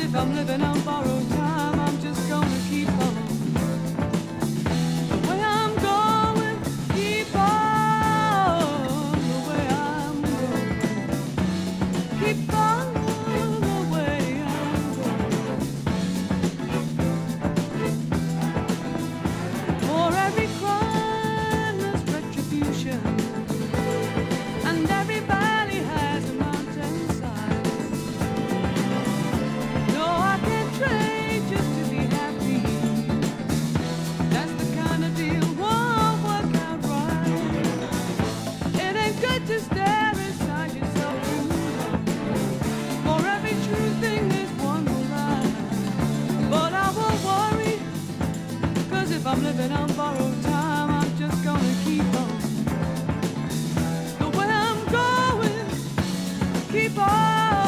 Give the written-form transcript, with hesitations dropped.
if I'm living on borrowed time, I'm just gonna keep on. The way I'm going, keep on. The way I'm going, keep on. The way I'm going. For every crime there's retribution, and every valley has a mountainside. No, I can't trade just to be happy. That's the kind of deal won't work out right. It ain't good to stare inside yourself too long. For every true thing there's one more lie. But I won't worry, 'cause if I'm living on borrowed time, I'm just gonna keep on. The way I'm going, keep on.